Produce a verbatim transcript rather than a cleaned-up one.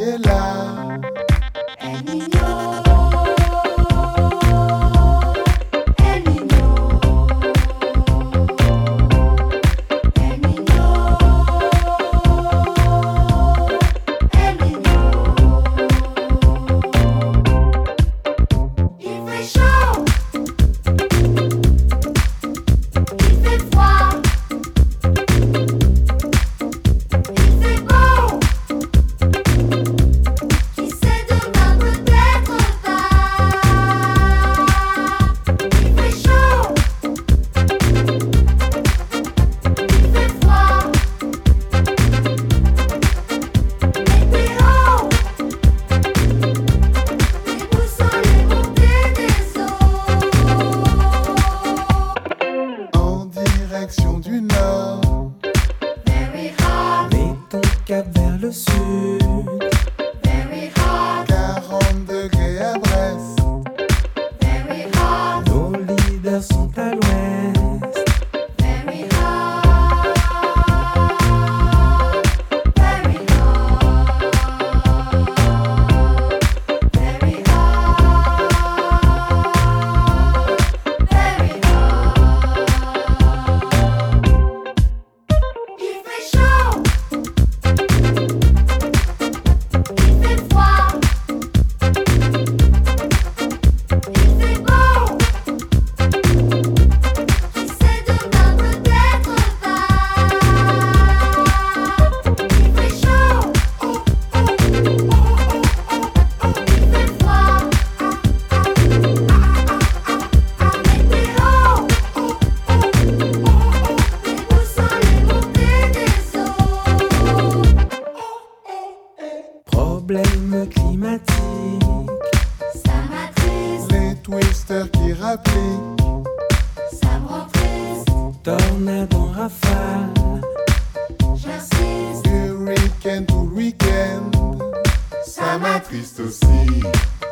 est là. El Niño, El Niño, El Niño, El Niño. Il fait chaud, il fait froid, il fait beau. Qui sait demain peut-être pas. Il fait chaud, il fait froid. Météo, les boussoles, les montées des eaux. En direction du nord, Very hot, Mets ton cap vers le sud. very hot, quarante degrés à Brest. very hot, Nos leaders sont à l'ouest. very hot, very hot, very hot, very hot. Il fait chaud, il fait froid, il fait beau. Qui sait demain peut-être pas. Il fait chaud, il fait froid. Météo, les boussoles, les montées des eaux. Problème climatique. Ça m'attriste, Les twisters qui rappliquent. ça me rend triste. Tornade en rafale. J'insiste, Du week-end tout le week-end, ça m'attriste aussi.